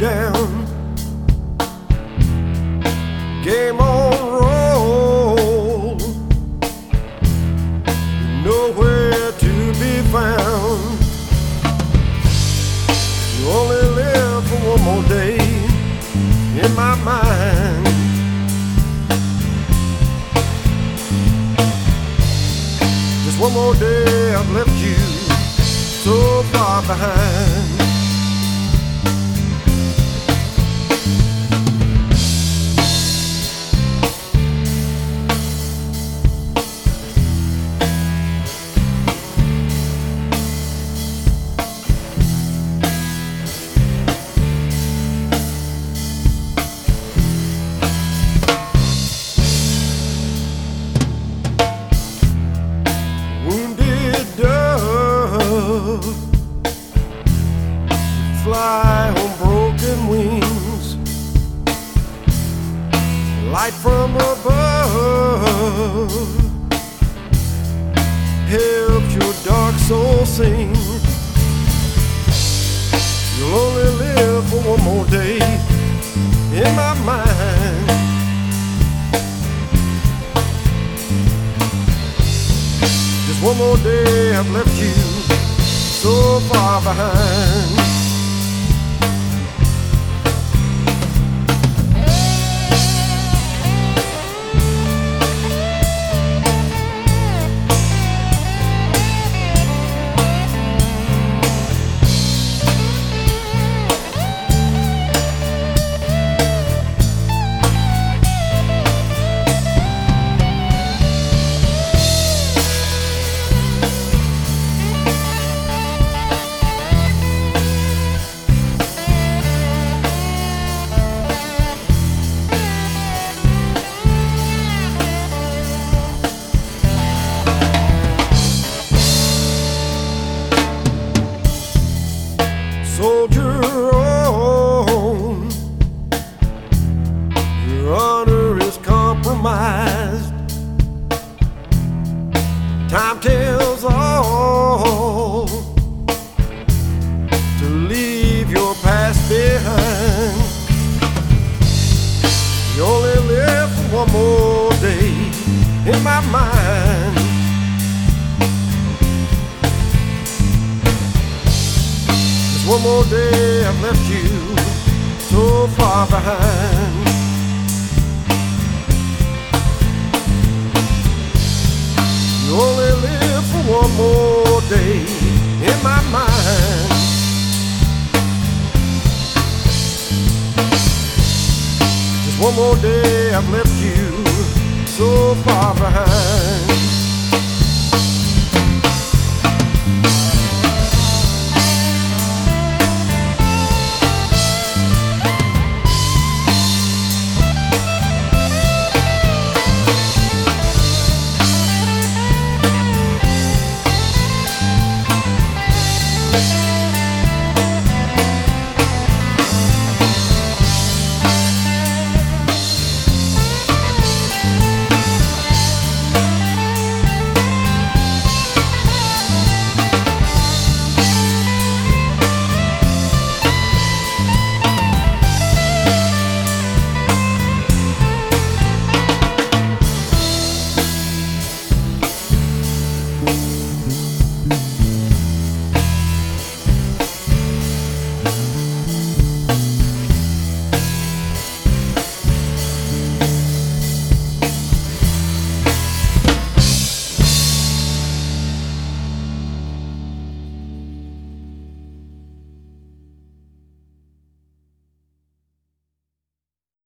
down. Game on roll, nowhere to be found. You only live for one more day in my mind. Just one more day I've left you so far behind. Fly on broken wings, light from above helps your dark soul sing. You'll only live for one more day in my mind. Just one more day I've left you so far behind. Soldier on, your honor is compromised. Time tells all to leave your past behind. You only live for one more day in my mind. One more day I've left you so far behind. You only live for one more day in my mind. Just one more day I've left you so far behind.